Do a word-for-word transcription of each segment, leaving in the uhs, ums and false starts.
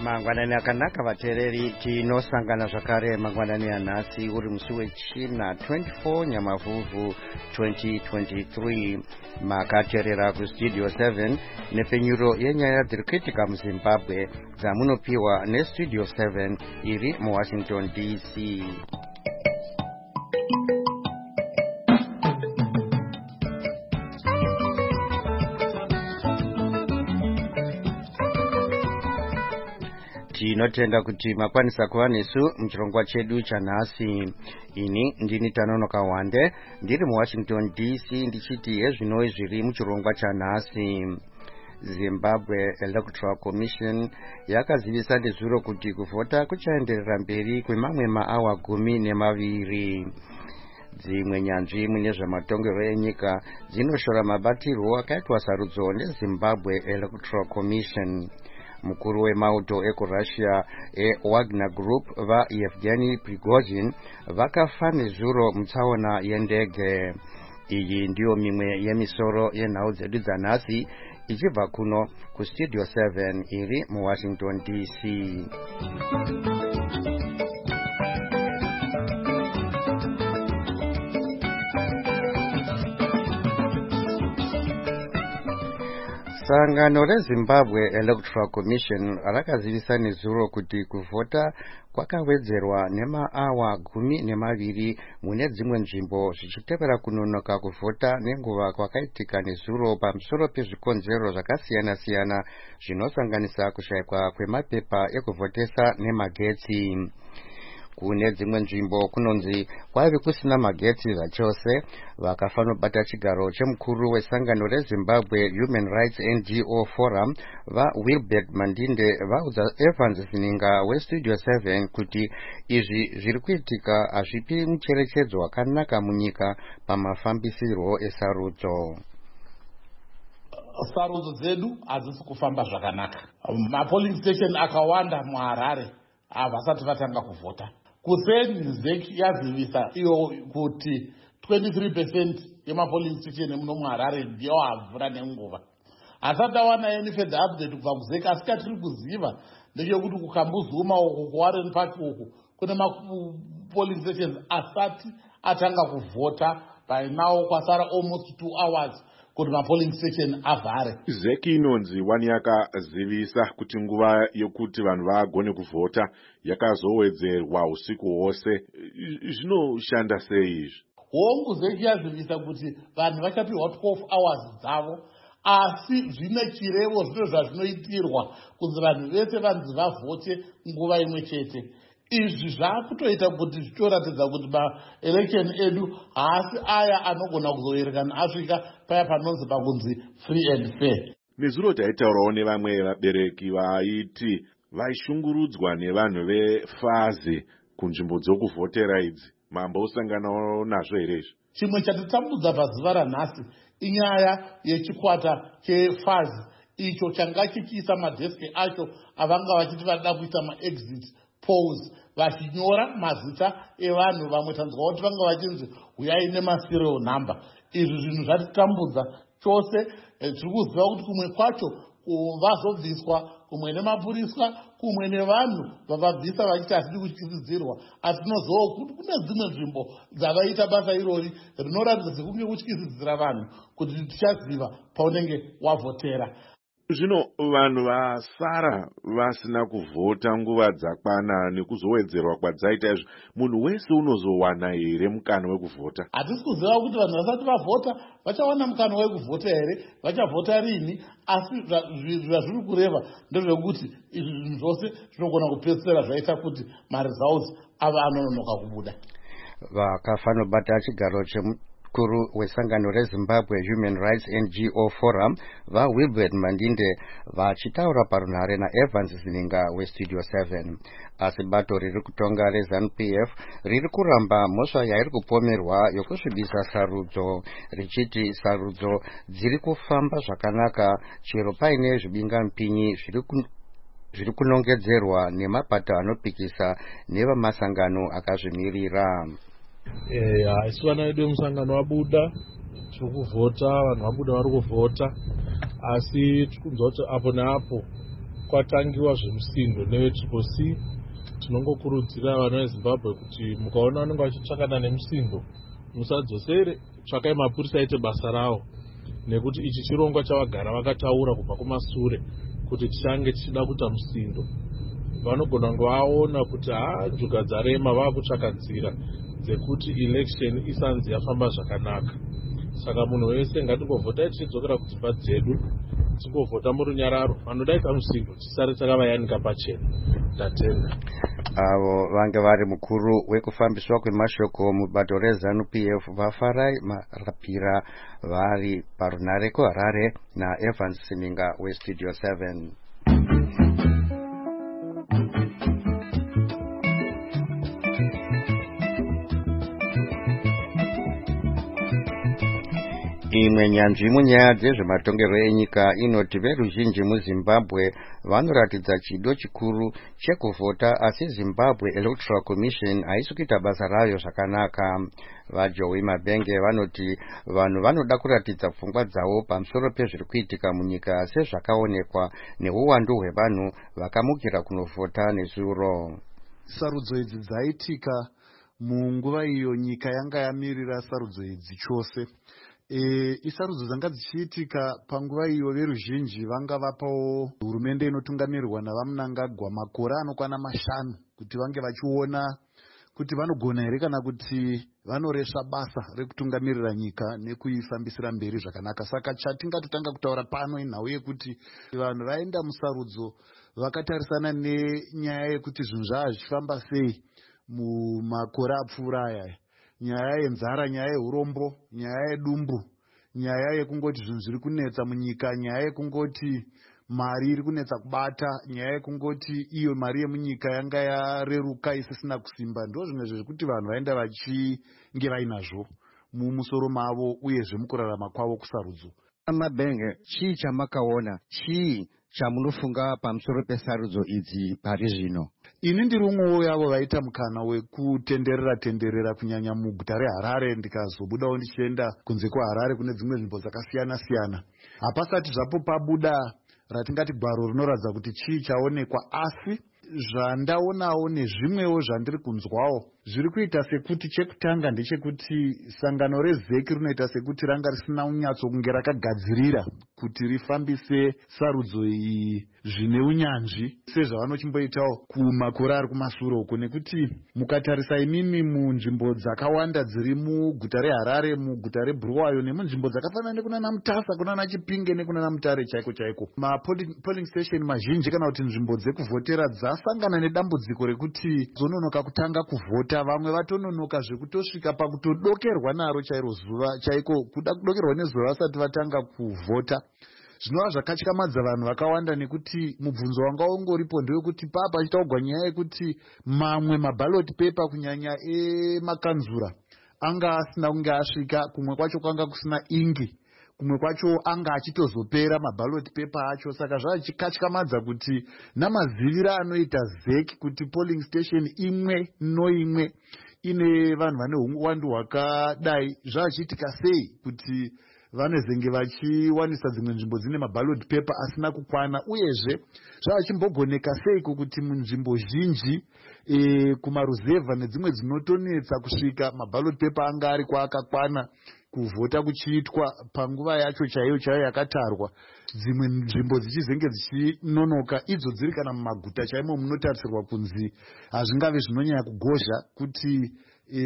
Mangwanani akanaka vateereri, tinosangana zvakare mangwanani anhasi uri musi wechina twenty-four Nyamavhuvhu twenty twenty-three. Makateerera kustudio seven nepfenyuro yenyaya dziri kuitika muZimbabwe dzamunopiwa nestudio seven iri muWashington D C. Tinotenda kuti makwanisa kuva nesu muchirongwa chedu chanhasi. Ini ndini Tanonoka Wande ndiri muWashington D C ndichiti hezvinoi zviri muchirongwa chanhasi. Zimbabwe Electoral Commission yakazivisa ndezuro kuti kuvhota kuchaenderera mberi kwemamwe maawa gumi nemaviri. Dzimwe nyanzvi mune zvamatongerwo enyika dzinoshora mabatirwo akaitwa sarudzo neZimbabwe Electoral Commission. Mukuru wemauto ekuRussia eWagner Group vaEvgeny Prigozhin vakafa nezuro mutsaona yendege. Iyi ndiyo mimwe yemisoro yenhau dzedu dzanhasi ichibva kuno kustudio seven iri muWashington D C. Sangano reZimbabwe Electoral Commission rakazivisa nezuro kuti kuvhota kwakawedzerwa nemaawa gumi nemaviri mune dzimwe nzvimbo zvichitevera kunonoka kuvhota nenguva kwakaitika nezuro pamusoro pezvikonzero zvakasiyana siyana zvinosanganisa kushayikwa kwemapepa ekuvhotesa nemagetsi. Kune dzimwe nzvimbo kunonzi kwaive kusina magetsi zvachose. Vakafanobata chigaro chemukuru wesangano reZimbabwe Human Rights N G O Forum vaWilbert Mandinde vaudza Evans Zininga westudio seven kuti izvi zviri kuitika hazvipi mucherechedzo wakanaka munyika pamafambisirwo esarudzo. Sarudzo dzedu hadzisi kufamba zvakanaka. Mapolling station akawanda muHarare havasati vatanga kuvhota. Kuseni ZEC yazivisa iyo kuti twenty-three percent yemapolling station emuno muHarare ndiyo havhura nenguva. Asati awana any further update kubva kuZEC, asi katiri kuziva ndechekuti kuKambuzuma uku kuWarren Park uku kune mapolling stations asati atanga kuvhota. By now kwasara almost two hours kuti mapolling station avhare. ZEC inonzi wani yakazivisa kuti nguva yokuti vanhu vagone kuvhota yakazowedzerwa usiku hwose. Zvinoshanda sei izvi? Hongu ZEC yazivisa kuti vanhu vachapiwa twelve hours dzavo, asi zvine chirevo zvino zvazvinoitirwa kunzi vanhu vese vanzi vavhote nguva imwe chete. Izvi zvakutoita kuti zvichiratidza kuti maelection edu haasi aya anogona kuzoerekana asvika paya panonzi pakunzi free and fair. Nezuro taitaurawo nevamwe vabereki vaiti vaishungurudzwa nevanhu vefazi kunzvimbo dzokuvhotera idzi. Mambousanganawo nazvo here izvi? Chimwe chatitambudza pazuva ranhasi inyaya yechikwata chefazi icho changa chichiisa madheski acho avanga vachiti vada kuita maexit polls vachinyora mazita evanhu. Vamwe tanzwa kuti vanga vachinzi uyai nemaserial number. Izvi zvinhu zvatitambudza chose. Tiri kuziva kuti kumwe kwacho vazobviswa, kumwe nemapurisa, kumwe nevanhu vavabvisa vachiti hasidi kutyisidzirwa. Asi tinozivawo kuti kune dzimwe nzvimbo dzavaita basa irori rinoratidza sekunge kutyisidzira vanhu kuti tichaziva paunenge wavhotera. Zvino vanhu vasara vasina kuvhota nguva dzakwana nekuzowedzerwa kwadzaita izvi, munhu wese unozowana here mukana wekuvhota? Hatisi kuziva kuti vanhu vasati vavhota vachawana mukana wekuvhota here, vachavhota rini. Asi zvazviri kureva ndezvekuti izvi zvinhu zvose zvinogona kupedzisira zvaita kuti maresults ava anononoka kubuda. Vakafanobata chigaro chemu Mukuru wesangano reZimbabwe Human Rights N G O Forum vaWilbert Mandinde vachitaura parunhare naEvans Zininga westudio seven. Asi bato riri kutonga reZANU P F riri kuramba mhosva yairi kupomerwa yokusvibisa sarudzo, richiti sarudzo dziri kufamba zvakanaka chero paine zvibingamupinyi zviri kunongedzerwa nemapato anopikisa nevamasangano akazvimirira. Haisi vana vedu vemusangano vabuda tiri kuvhota, vanhu vabuda vari kuvhota, asi tiri kunzwa kuti apo neapo kwatangiwa zvemusindo nevetriple C. Tinongokurudzira vana veZimbabwe kuti mukaona vanenge vachitsvakana nemusindo musadzosere, tsvakai mapurisa aite basa rawo, nekuti ichi chirongwa chavagara vakataura kubva kumasure kuti tichange tichida kuita musindo. Vanogona kungovaona kuti ha njuga dzarema, vakutsvaka nzira dzekuti election isanzi yafamba zvakanaka. Saka munhu wese ngatingovhota tichidzokera kudzimba dzedu, tingovhota murunyararo. Vanodaita musindo tisare takavayanika pachena. Ndatenda. Avo vange vari mukuru wekufambiswa kwemashoko mubato reZANU P F vafarai marapira vari parunare kuHarare naEvans Sininga weStudio seven. Imwe nyanzvi munyaya dzezvematongero enyika inoti veruzhinji muZimbabwe vanoratidza chido chikuru chekuvhota, asi Zimbabwe Electoral Commission haisi kuita basa rayo zvakanaka. VaJoey Mabenge vanoti vanhu vanoda kuratidza pfungwa dzavo pamusoro pezviri kuitika munyika sezvakaonekwa neuwandu hwevanhu vakamukira kunovhota nezuro. Sarudzo idzi dzaitika munguva iyo nyika yanga yamirira sarudzo idzi chose. E, isarudzo dzanga dzichiitika panguva iyo veruzhinji vanga vapawo hurumende inotungamirirwa navaMnangagwa makore anokwana mashanu kuti vange vachiona kuti vanogona here kana kuti vanoresva basa rekutungamirira nyika nekuifambisira mberi zvakanaka. Saka chatingatotanga kutaura pano inhau yekuti vanhu vaenda musarudzo vakatarisana nenyaya yekuti zvinhu zvava zvichifamba sei mumakore apfuura aya. Nyaya yenzara, nyaya yeurombo, nyaya yedumbu, nyaya yekungoti zvinhu zviri kunetsa munyika, nyaya yekungoti mari iri kunetsa kubata, nyaya yekungoti iyo mari yemunyika yanga yareruka isisina kusimba. Ndo zvimwe zvekuti vanhu vaenda vachinge vainazvo mumusoro mavo uyezve mukurarama kwavo kusarudzo. Mabenge, chii chamakaona, chii chamunofunga pamusoro pesarudzo idzi pari zvino? Ini ndiri umwewo yavo vaita mukana wekutenderera tenderera kunyanya muguta reHarare, ndikazobudawo ndichienda kunze kweHarare kune dzimwe nzvimbo dzakasiyana siyana. Hapasati zvapo pabuda ratingati gwaro rinoratidza kuti chii chaonekwa, asi zvandaonawo nezvimwewo zvandiri kunzwawo zviri kuita sekuti chekutanga ndechekuti sangano rezeki rinoita sekuti ranga risina unyatso kunge rakagadzirira kuti rifambise sarudzo iyi zvine unyanzvi sezvavanochimboitawo kumakore ari kumashure uko, nekuti mukatarisa imimi munzvimbo dzakawanda dziri muguta reHarare, muguta reBulawayo nemunzvimbo dzakafanana nekunana Mutasa, kunana Chipinge nekunana Mutare chaiko chaiko, mapolling station mazhinji kana kuti nzvimbo dzekuvhotera dzasangana nedambudziko rekuti zononoka kutanga kuvhota, vamwe vatononoka zvekutosvika pakutodokerwa naro chairo zuva chaiko, kuda kudokerwa nezuva vasati vatanga kuvhota. Zvinova zvakatyamadza vanhu vakawanda nekuti mubvunzo wanga ungoripo ndewekuti paa pachitaugwa nyaya yekuti mamwe maballot paper kunyanya emakanzura anga asina kunge asvika, kumwe kwacho kwanga kusina ingi, kumwe kwacho anga achitozopera maballot paper acho. Saka zvachikatyamadza kuti namazivira anoita zeki kuti polling station imwe noimwe ine vanhu vane uwandu hwakadai zvachiitika sei kuti vanezenge vachiwanisa dzimwe nzvimbo dzine maballot paper asina kukwana, uyezve zvachimbogoneka seiko kuti munzvimbo zhinji e, kumaruzevha nedzimwe dzinotonetsa kusvika maballot paper anga ari kwaakakwana kuvhota kuchiitwa panguva yacho chaiyo chaiyo yakatarwa. Dzimwe nzvimbo dzichizenge dzichinonoka idzo dziri kana mumaguta chaimo munotarisirwa kunzi hazvingave zvinonyanya kugozha kuti e,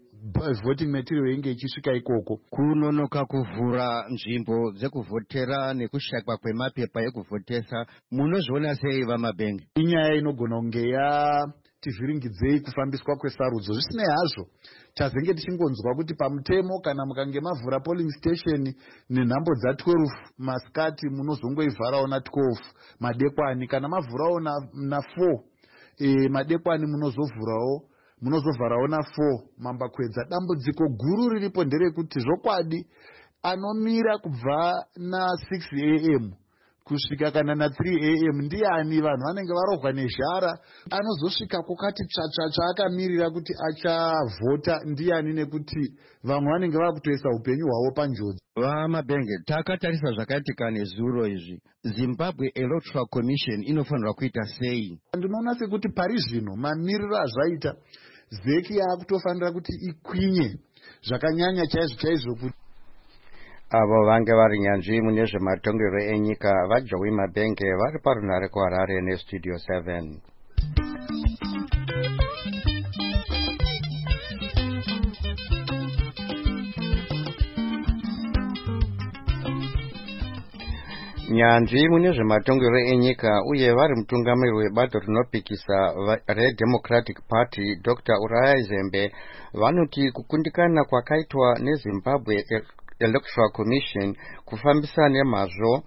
voting material inge ichisvika ikoko. Kunonoka kuvhura nzvimbo dzekuvhotera nekushakwa kwemapepa ekuvhotesa munozviona sei vaMabenge? Inyaya inogona kunge yativhiringidzei kufambiswa kwesarudzo. Zvisinei hazvo, tazenge tichingonzwa kuti pamutemo kana mukange mavhura polling station nenhambo dza12 masikati munozongoivharawo na12 madekwani, kana mavhurawo na four e, madekwani munozovhurawo munozovharawo na four mambakwedza. Dambudziko guru riripo nderekuti zvokwadi anomira kubva na six a m kusvika kana na three a m ndiani vanhu vanenge varohwa nezhara, anozosvika kokati tsvatsvatsva akamirira kuti achavhota ndiani, nekuti vamwe vanenge vakutoisa upenyu hwavo panjodzi. Vamabhenge, takatarisa zvakaitika nezuro izvi, Zimbabwe Electoral Commission inofanirwa kuita sei? Ndinoona sekuti pari zvino mamiriro azvaita zeki yakutofanira kuti ikwinye zvakanyanya chaizvo chaizvo kuti avo vange vari nyanzvi mune zvematongero enyika vaJoey Mabhenge vari parunhare kuHarare neStudio seven. Nyanzvi mune zvematongero enyika uye vari mutungamiri webato rinopikisa reDemocratic Party Doctor Uriah Zembe vanoti kukundikana kwakaitwa neZimbabwe Electoral Commission kufambisa nemazvo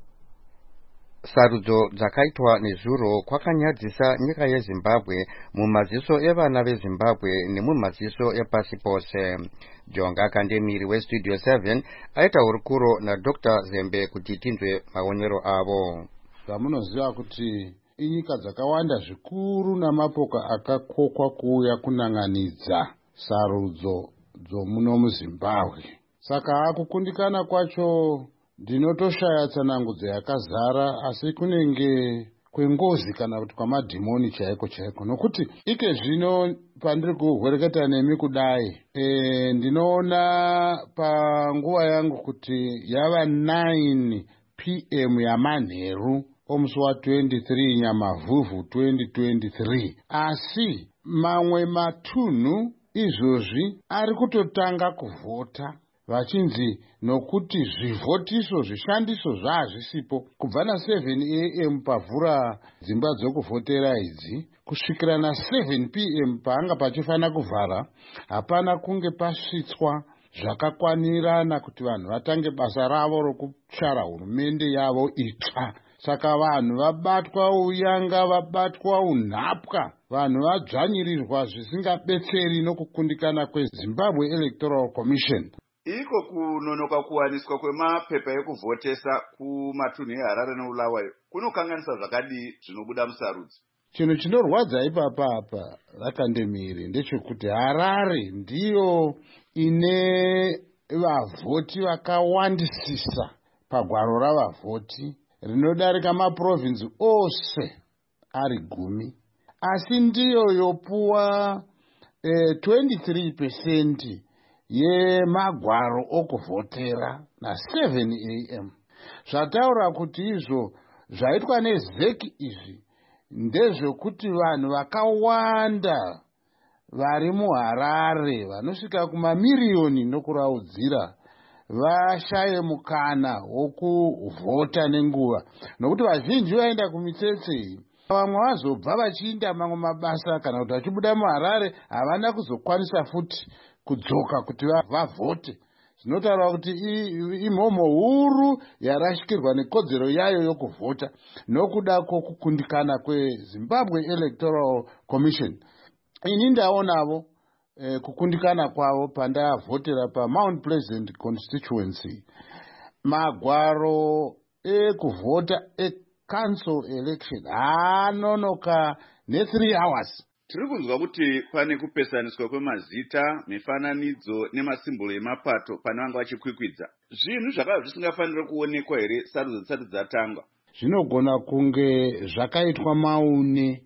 sarudzo dzakaitwa nezuro kwakanyadzisa nyika yeZimbabwe mumaziso evana veZimbabwe nemumaziso epasi pose. Jonga Kandemiri weStudio seven aita hurukuro naDoctor Zembe kuti tinzwe maonero avo. Zvamunoziva kuti inyika dzakawanda zvikuru namapoka akakokwa kuuya kunanganidza sarudzo dzomuno muZimbabwe. Saka akukundikana kwacho ndinotoshaya tsanangudzo yakazara, asi kunenge kwengozi kana kuti kwamadhimoni chaiko chaiko, nokuti ike zvino pandiri kuhwereketa nemi kudai e, ndinoona panguva yangu kuti yava nine p m yamanheru omusi wa twenty-three Nyamavhuvhu twenty twenty-three, asi mamwe matunhu izvozvi ari kutotanga kuvhota vachinzi nokuti zvivhotiso zvishandiso zvazvisipo kubva na seven a m pavhura dzimba dzokuvhotera idzi kusvikira na seven p m paanga pachifana kuvhara, hapana kunge pasvitswa zvakakwanirana kuti vanhu vatange basa ravo rokutsvara hurumende yavo itsva. Saka vanhu vabatwa uyanga, vabatwa unhapwa, vanhu vadzvanyirirwa zvisingabetseri nokukundikana kweZimbabwe Electoral Commission. Iko kunonoka kuwaniswa kwemapepa ekuvhotesa kumatunhu eHarare neBulawayo kunokanganisa zvakadii zvinobuda musarudzo? Chinhu chinorwadza ipapa apa Vakandemiri ndechekuti Harare ndiyo ine vavhoti vakawandisisa pagwaro ravavhoti rinodarika maprovinsi ose ari gumi, asi ndiyo yopuwa eh, twenty-three percent yemagwaro okuvhotera na seven a m zvataura kuti izvo zvaitwa nezeki izvi ndezvekuti vanhu vakawanda vari muHarare vanosvika kumamiriyoni nokuraudzira vashaye mukana wokuvhota nenguva, nokuti vazhinji vaenda kumitsetse, vamwe vazobva vachiinda mamwe mabasa kana kuti vachibuda muHarare havana kuzokwanisa futi kudzoka kuti vavhote. Zvinotaura kuti imhomo huru yarashikirwa nekodzero yayo yokuvhota nokuda kwokukundikana kweZimbabwe Electoral Commission. Ini ndaonavo eh, kukundikana kwavo pandavhotera paMount Pleasant constituency. Magwaro ekuvhota ecouncil election anonoka ne-three hours. Tiri kunzwa kuti pane kupesaniswa kwemazita, mifananidzo nemasimbolo emapato pane vanga vachikwikwidza. Zvinhu zvakava zvisingafanira kuonekwa here sarudzo dzisati dzatangwa? Zvinogona kunge zvakaitwa maune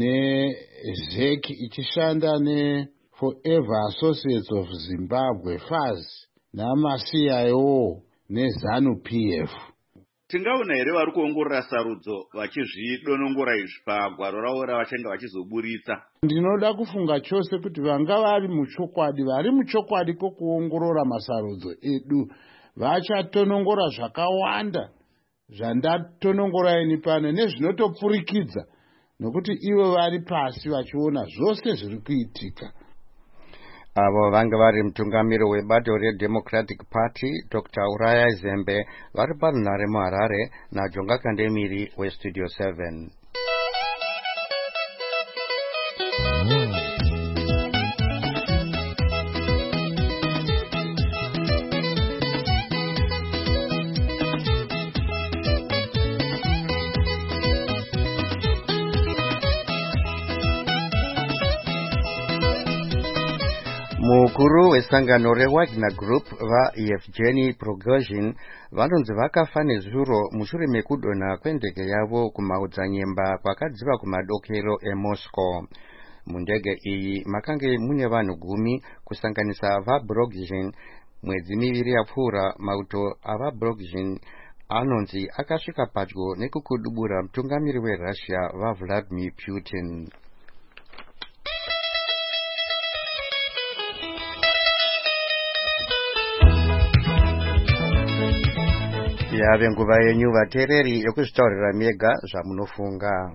nezeki ichishanda neForever Associates of Zimbabwe F A Z namasi I O neZANU P F. Tingaona here vari kuongorora sarudzo vachizvidonongora izvi pagwaro ravo ravachange vachizoburitsa? Ndinoda kufunga chose kuti vanga vari muchokwadi, vari muchokwadi kwokuongorora masarudzo edu vachatonongora zvakawanda zvandatonongora ini pano nezvinotopfurikidza, nokuti ivo vari pasi vachiona zvose zviri kuitika. Avo vange vari mutungamiri webato reDemocratic Party Doctor Uriah Zembe vari parunhare muHarare naJonga Kandemiri weStudio seven. mukuru wesangano reWagner Group vaEvgeny Prigozhin vanonzi vakafa nezuro mushure mekudonha kwendege yavo kumaodzanyemba kwakadziva kumadokero eMoscow. Mundege iyi makange mune vanhu gumi kusanganisa vaPrigozhin. Mwedzi miviri yapfuura mauto avaPrigozhin anonzi akasvika padyo nekukudubura mutungamiri weRussia vaVladimir Putin. Yave nguva yenyu vateereri yokuzvitaurira mega zvamunofunga.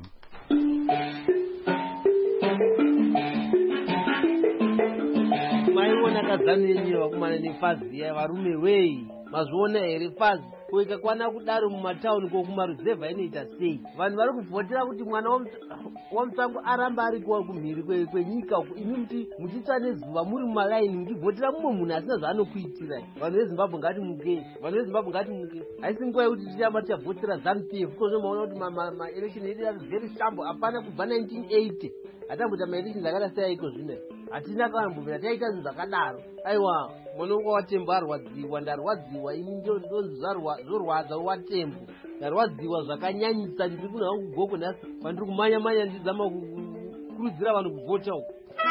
Maiona kazanenyi vakumana nefazi varume wei mazviona here fazi kuikakwana kudaro mumatauni kokumaruzevha inoita sei? Vanhu vari kuvhotera kuti mwana waMusango aramba ari kumhiri kwenyika uku, imi muti muchitsva nezuva muri mumalaini muchivhotera mumwe munhu asina zvaanokuitirai. Vanhu veZimbabwe ngatimuke, vanhu veZimbabwe ngatimuke. Haisi nguva yekuti tichamba tichavhotera ZANU P F kozvo maona kuti maelection edu ari very shambo, hapana kubva nineteen eighty atambota maelection akada seaiko zvino. Hatina kambovira taita zvinhu zvakadaro. Aiwa mwanongo waTembo arwadziwa, ndarwadziwa ini ndonzi zorwadza waTembo, ndarwadziwa zvakanyanyisa. Ndiri kuno hangu kugoko nhasi pandiri kumanya manya ndizama kukurudzira vanhu kuvhota uko.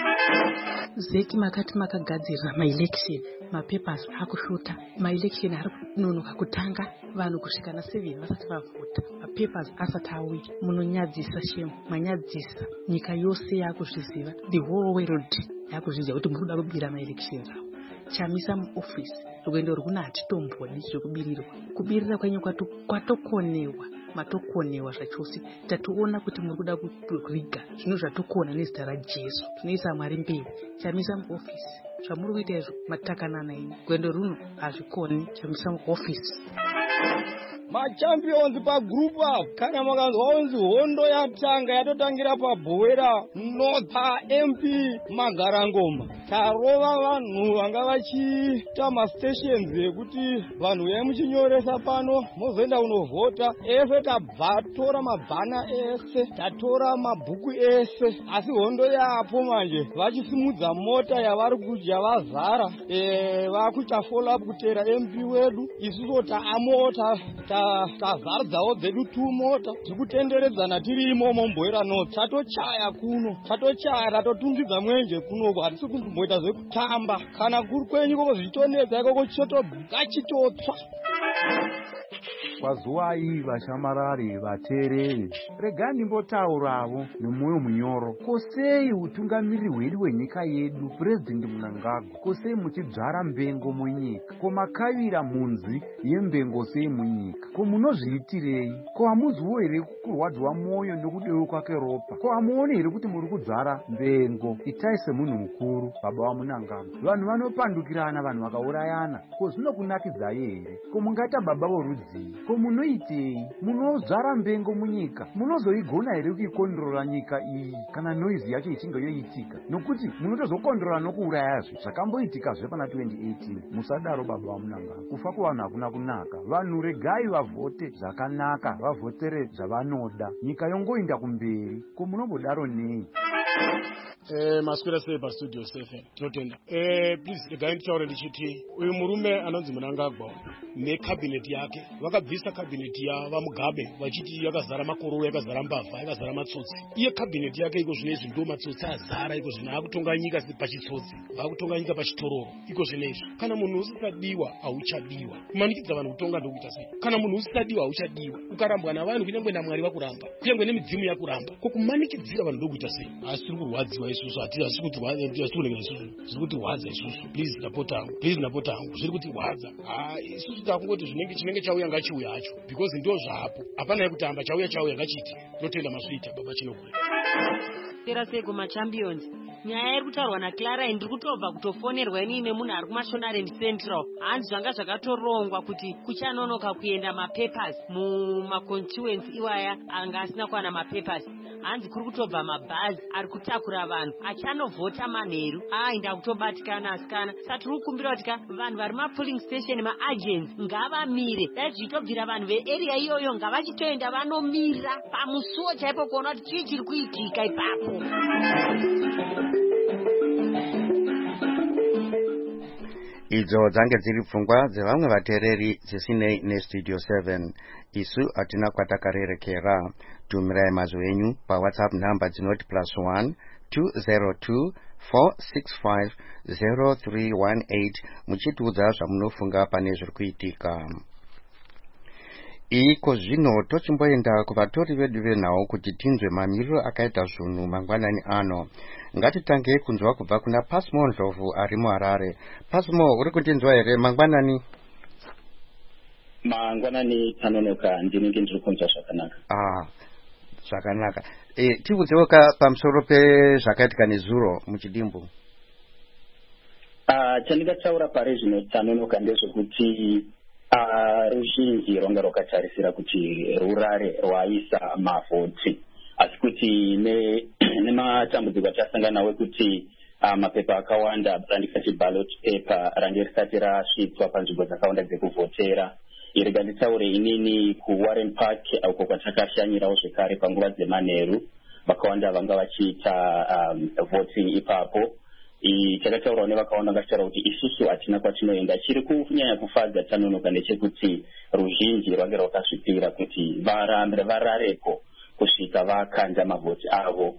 Zeki makati makagadzirira maelection, mapapers akushuta, maelection ari kunonoka kutanga, vanhu kusvika na seven vasati vavhota, mapapers asati auya. Munonyadzisa shemu, manyadzisa. Nyika yose yakuzviziva, the whole world yakuzviziva kuti muri kuda kubira maelection awo. Chamisa muofisi rwendo rwuna hatitomboni zvekubirirwa. Kubirira kwenyu kwatokonewa, matokonewa zvachose. Tationa kuti muri kuda kuriga zvino zvatokona nezita raJesu. Tinoisa Mwari mberi. Chamisa muofisi zvamuri kuita izvo matakanana imi. Gwendo runo hazvikoni. Chamisa muofisi. Machampions pagroup up kana makanzwa onzi hondo yatanga yatotangira paBhowera North paM P Magarangoma. Tarova vanhu vanga vachiita mastations ekuti vanhu vemuchinyoresa pano mozoenda kunovhota. Ese tabva tora mabhana ese, tatora mabhuku ese, asi hondo yapo manje vachisimudza mota yavari kudya vazara. Eh vakuita follow up kutera M P wedu isuso taamota tazaradzawo dzedu two mota dzikutenderedzana tiri imomo muBhowera North. Tatochaya kuno, tatochaya tatotungidza mwenje kuno, hatisi kumboita zvekutamba. Kana kuri kwenyu koko zvichitonetsa ikoko chitobva. Pazuva iyi vashamarari vateereri, regai ndimbotaurawo nemwoyo munyoro. Kosei utungamiriri hwedu hwenyika yedu, Purezidendi Mnangagwa, kosei muchidzvara mbengo munyika? Ko makavira mhunzi yembengo sei munyika? Ko munozviitirei? Ko hamuziwo here kurwadziwa mwoyo nokudeuka kwake ropa? Ko hamuoni here kuti muri kudzvara mbengo? Itai semunhu mukuru, baba vaMnangagwa. Vanhu vanopandukirana, vanhu vakaurayana. Ko zvinokunakidzai here? Ko mungaita baba vorudzivi? Ko munoitei? Munodzvara mbengo munyika? Munozoigona here kuikondorora nyika iyi kana noizi yacho ichinge yoitika? Nokuti munotozokondorora nokuurayazve zvakamboitikazve pana twenty eighteen. Musadaro baba vaMnangagwa, kufa kuvanhu hakuna kunaka. Vanhu regai vavhote zvakanaka, vavhotere zvavanoda, nyika yongoinda kumberi. Ko munombodaro nei? Eh maswera sei pa studio seven tinotenda. Eh please regai nditaure ndichiti uyu murume anonzi Mnangagwa necabinet yake vakabvisa cabinet yava Mugabe vachiti yakazara makororo, yakazara mbavha, yakazara matsotsi. Iye cabinet yake iko zvinezvi ndo matsotsi azara, iko zvino akutonga nyika pachitsotsi, vakutonga nyika pachitororo. Iko zvinezvi kana munhu usisadiwa auchadiwa. Kumanikidza vanhu kutonga ndokuita sei? Kana munhu usisadiwa auchadiwa. Ukarambwa navanhu kunyangwe naMwari vakuramba, kunyangwe nemidzimu yakuramba, ko kumanikidzira vanhu ndokuita sei? Asi tiri kurwadziwa isusu, hatisi kuti rwadza isusu, zviri kuti rwadza isusu. Please napota hangu, please napota hangu, zviri kuti rwadza. Ah isusu takungoti zvinenge chinenge chauya ngachiuya hacho, because ndo zvapo. Hapana yekutamba, chauya chauya ngachiti. Tinotenda maswita baba Chinogwe. Tera sei kumaChampions. Nyaya iri kutaurwa naClara ndiri kutobva kutofonerwa ini nemunhu ari kuMashonaland Central. Hanzi zvanga zvakatorongwa kuti kuchanonoka kuenda mapapers mumaconstituency iwaya anga asina kuwana mapapers. Hanzi kuri kutobva mabhazi ari kutakura vanhu achanovhota manheru. Ai ndakutobatikana asikana. Saka tiri kukumbira kuti vanhu vari mapolling station maagents ngavamire. Dai zvichitobvira vanhu vearea iyoyo ngavachitoenda vanomira pamusuwo chaipo kuona kuti chii chiri kuitika ipapo. idzo dzange dziri pfungwa dzevamwe vateereri dzisinei nestudio seven. Isu hatina kwatakarerekera. Tumirai mazwi enyu pawhatsapp number dzinoti plus one two zero two four six five zero three one eight muchitiudza zvamunofunga pane zviri kuitika. Iko zvino tochimboenda kuvatori vedu venhau kuti tinzwe mamiriro akaita zvinhu mangwanani ano. Ngatitange kunzwa kubva kuna Pasmo Ndlovu ari muHarare. Pasmo, uri kutinzwa here mangwanani? Mangwanani tanonoka ndinenge ndiri kunzwa zvakanaka. Ah, zvakanaka. E, tiudzewo pamusoro pezvakaitika nezuro muchidimbu. Ah, chandingataura pari zvino tanonoka ndezvekuti Uh, ruzhinji rwanga rwakatarisira kuti rurare rwaisa mavhoti, asi kuti nematambudziko atasangana nawo kuti uh, mapepa akawanda randikati ballot paper range risati rasvitswa panzvimbo dzakawanda dzekuvhotera. Irega nditaure inini kuWarren Park uko kwatakashanyirawo zvekare panguva dzemanheru, vakawanda vanga vachiita um, voting ipapo. Takataurawo nevakawanda ngachitaura kuti isusu hatina kwatinoenda. Chiri kunyanya kufadza tanonoka ndechekuti ruzhinji rwange rwakasvipira kuti varambe vararepo kusvika vakanda mavhoti avo.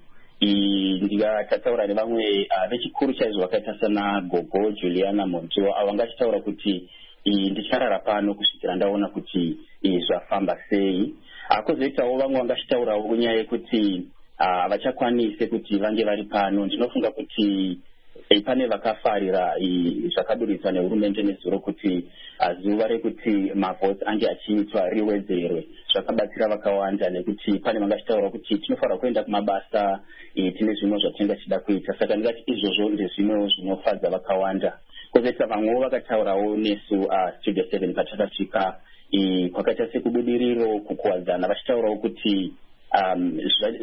Ndikataura nevamwe vechikuru chaizvo vakaita sana Gogo Juliana Montiwa, avo ngachitaura kuti ndicharara pano kusvikira ndaona kuti zvafamba sei. Kozoitawo vamwe vangachitaurawo kunyaya yekuti havachakwanise kuti vange vari pano. Ndinofunga kuti E, pane vakafarira zvakaduritswa nehurumende nezuro kuti zuva rekuti mavhoti ange achiitwa riwedzerwe. Zvakabatsira vakawanda nekuti pane vangachitaura kuti tinofanira kuenda kumabasa, e, tine zvimwe zvatinenge tichida kuita. Saka ndingati izvozvo ndezvimwe zvinofadza vakawanda. Kozoita vamwewo vakataurawo nesu uh, studio seven patakasvika e, kwakaita sekubudiriro kukuwadzana, vachitaurawo kuti um,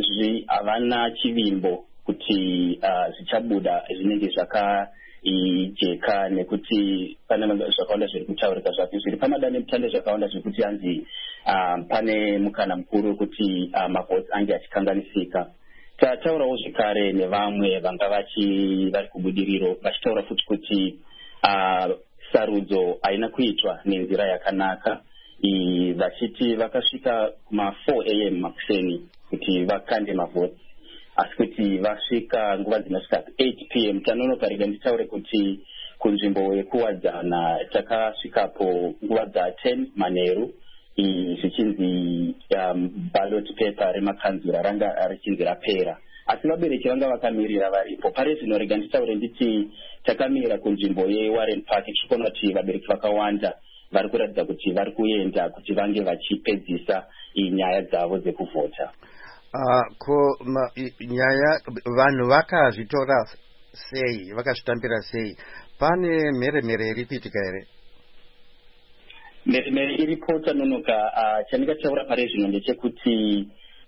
havana chivimbo kuti uh, zvichabuda zvinenge zvakajeka nekuti pane zvakawanda zviri kutaurika zvapi zviri pamadane mutande zvakawanda zvekuti hanzi uh, pane mukana mukuru kuti uh, mavhoti ange achikanganisika. Tataurawo zvekare nevamwe vanga vari kubudiriro vachitaura futi kuti uh, sarudzo haina kuitwa nenzira yakanaka, vachiti vakasvika kuma four a m makuseni kuti vakande mavhoti, asi kuti vasvika nguva dzinosvika eight p m tanonoka rega nditaure kuti kunzvimbo yekuwadzana takasvikapo nguva dza ten manheru, zvichinzi um, ballot paper remakanzura ranga richinzi rapera, asi vabereki vanga vakamirira varipo. Pari zvino rega nditaure nditi takamira kunzvimbo yeWarren Park tichikona kuti vabereki vakawanda vari kuratidza kuti vari kuenda kuti vange vachipedzisa nyaya dzavo dzekuvhota. Uh, ko ma, nyaya vanhu vakazvitora sei, vakazvitambira sei? Pane mheremhere iri kuitika here? Mheremhere iripo tanonoka. Uh, chandingataura pari zvino ndechekuti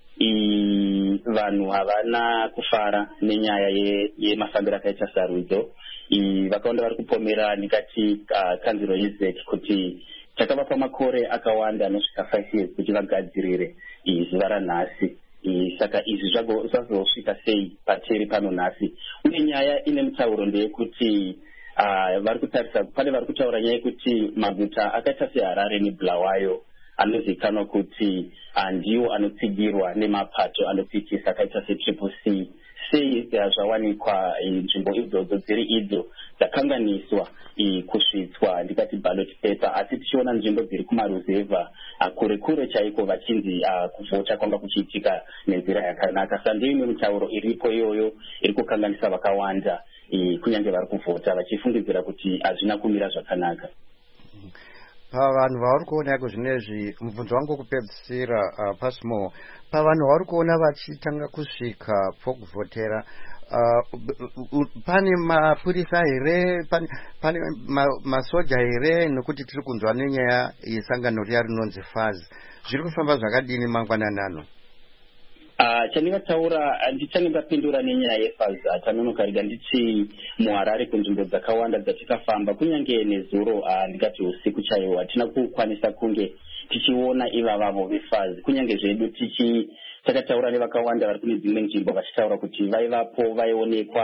vanhu havana kufara nenyaya yemafambiro akaita sarudzo. Vakawanda vari kupomera ndikati uh, kanzuro yezek kuti takavapa makore akawanda anosvika five years kuti vagadzirire zuva ranhasi. Saka izvi zvazosvika sei pateri pano nhasi. Uye nyaya ine mutauro ndeyekuti uh, vari kutarisa, pane vari kutaura nyaya yekuti maguta akaita seHarare neBulawayo anozivikanwa kuti uh, ndiwo anotsigirwa nemapato anopikisa akaita setriple C. Sei zvawanikwa nzvimbo idzodzo dziri idzo dzakanganiswa kusvitswa ndikati ballot paper, asi tichiona nzvimbo dziri kumaruzevha kure kure chaiko vachinzi kuvhota kwanga kuchiitika nenzira yakanaka. Saka ndiyo imwe mitauro iripo iyoyo iri kukanganisa vakawanda, kunyange vari kuvhota vachifungidzira kuti hazvina kumira zvakanaka. Pavanhu vauri kuona yako zvinezvi, mubvunzo wangu wokupedzisira uh, Pasmo, pavanhu vauri kuona vachitanga kusvika pokuvhotera, uh, pane mapurisa here, pane, pane ma, masoja here, nokuti tiri kunzwa nenyaya yesangano riya rinonzi Faz. Zviri kufamba zvakadini mangwanani ano? Uh, chandingataura ndichange ndapindura nenyaya yeFaz tanonoka rega nditi muHarare kunzvimbo dzakawanda dzatikafamba kunyange nezuro uh, ndikati usiku chaiwo hatina kukwanisa kunge tichiona ivavavo veFaz. Kunyange zvedu tichi takataura nevakawanda vari kune dzimwe nzvimbo vachitaura kuti vaivapo vaionekwa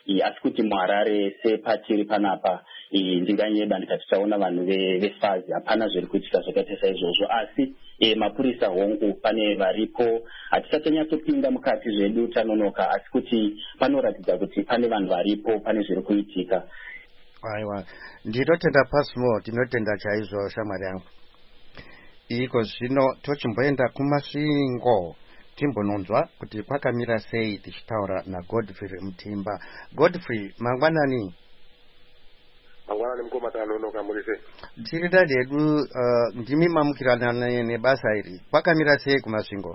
asi kuti muharare sepatiri panapa ndinganyeba ndikati taona vanhu vefazi hapana zviri kuitika zvakaita saizvozvo, asi mapurisa hongu pane varipo. Hatisatonyatopinda mukati zvedu tanonoka, asi kuti panoratidza kuti pane vanhu varipo, pane zviri kuitika. Aiwa, ndinotenda pasmo, tinotenda chaizvo shamwari yangu. Iko zvino tochimboenda kumasvingo timbononzwa kuti kwakamira sei tichitaura naGodfrey Mutimba. Godfrey, mangwanani? Mangwanani mukoma tanonoka murise. Tiri dadi edu uh, ndimi mamukirana nebasa iri. Kwakamira sei kumasvingo?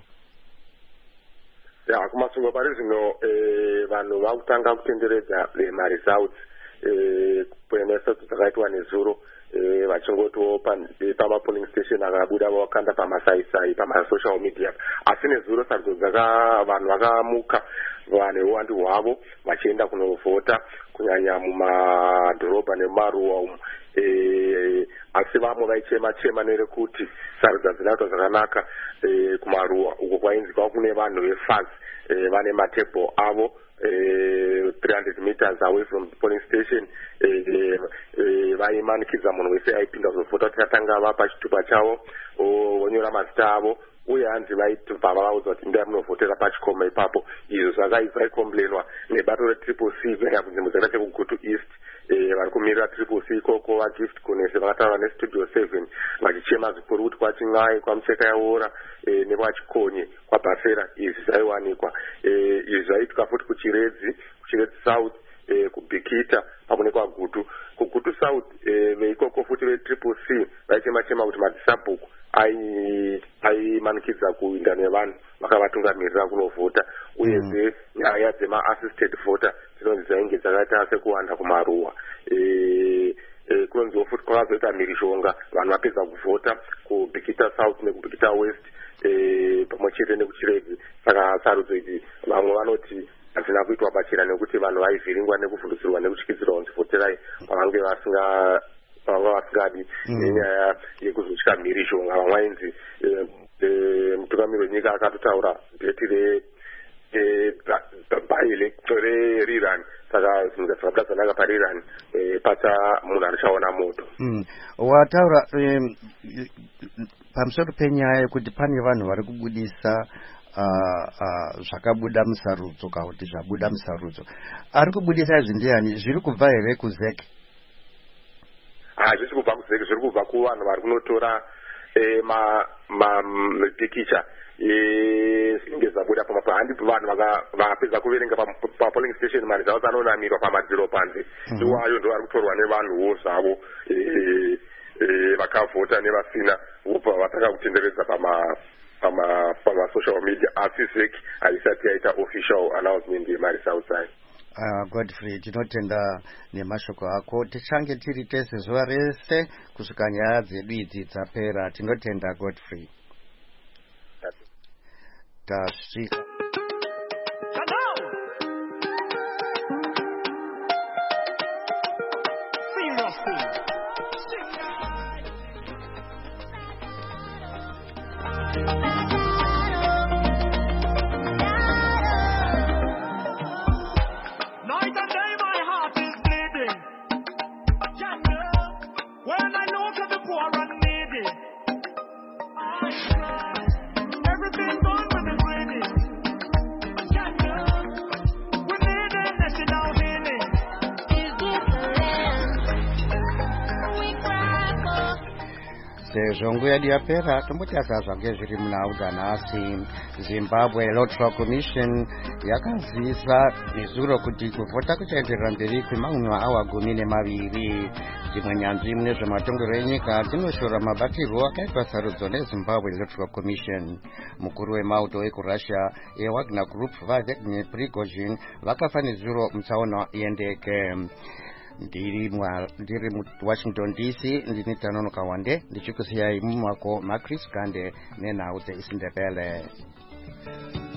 Ya, kumasvingo pari zvino eh, vanhu vakutanga kutenderedza maresults eh, kwemesodzo dzakaitwa nezuro eh, vachingotiwo pamapolling station akabuda vakanda pamasaisai pamasocial media, asi nezuro sarudzo dzaka vanhu vakamuka vane uwandu hwavo vachienda kunovhota kunyanya mumadhorobha nemumaruwa umu. E, asi vamwe vaichema chema nerekuti sarudzo dzinoitwa zvakanaka e, kumaruwa uko kwainzwa kune vanhu vefazi e, vane matebho avo e, three hundred meters away from the polling station vaimanikidza munhu wese aipinda kuzovhota kuti atanga vapa chitupa chavo vonyora mazita avo, uye hanzi vaitibva vavaudza kuti ndai munovhotera pachikoma ipapo. Izvo zvaikomplainwa nebato retriple c kuenda kunzvimbo dzakaita chekugutu east. Vari kumirira triple c ikoko vagift kunese vakataura nestudio seven vachichema zvikuru kuti kwachin'ai, kwamucheka yaora nekwachikonye, kwabhasera izvi zvaiwanikwa. Izvi zvaiitwa futi kuchiredzi kuchiredzi south, kubhikita pamwe nekwagutu. Kugutu south veikoko futi vetriple c vaichema chema kuti madhisabhuku aimanikidza kuinda nevanhu vakavatungamirira kunovhota, uyezve nyaya dzema-assisted voter dzinonzi dzainge dzakaita sekuwanda kumaruwa. Kunonziwo futi kwakazoita mhirishonga vanhu vapedza kuvhota kubhikita south nekubhikita west pamwe chete nekuchiredzi. Saka sarudzo idzi vamwe vanoti hadzina kuitwa pachena nekuti vanhu vaivhiringwa nekuvhundutsirwa nekutyidzirwa kunzi vhoterai pavange vasinga vanga vasingadi nenyaya yekuzotya mhirishonga. Vamwe vainzi mutungamiri wenyika akatotaura bheti rerirani, saka zvinhu zvakabuda zvanaka parirani pata munhu arichaona moto. Wataura pamusoro penyaya yekuti pane vanhu vari kubudisa zvakabuda musarudzo kana kuti zvabuda musarudzo. Ari kubudisa izvi ndiani? Zviri kubva here kuzek? Hazvisi kubva kuzek, zviri kubva kuvanhu vari kunotora mapikicha zvinenge zvabuda pamapo. Handipo vanhu vakapedza kuverenga papolling station mari dzavo dzanonamirwa pamadziro panze, ndiwayo ndo vari kutorwa nevanhuwo zvavo vakavhota nevasina, vobva vatanga kutenderedza pama pama pama social media, asi zek haisati yaita official announcement yemaresults ayo. Uh, Godfrey, tinotenda nemashoko ako. Tichange tiri tese zuva rese kusvika nyaya dzedu idzi dzapera. Tinotenda Godfrey. Tasvika. Sezvo yedu yapera tombotasa zvange zviri munhauda nhasi. Zimbabwe Electoral Commission yakazivisa nezuro kuti kuvhota kuchaenderera mberi kwemamwe maawa gumi nemaviri. Dzimwe nyanzvi mune zvematongerwo enyika dzinoshora mabatirwo akaitwa sarudzo neZimbabwe Electoral Commission. Mukuru wemauto ekurussia eWagner Group Yevgeny Prigozhin vakafa nezuro mutsaona yendege. Ndiri ndiri Washington D C, ndini Tanonoka Wande, ndichikusiyai mumako maChris Gande nenhau dzeIsindebele.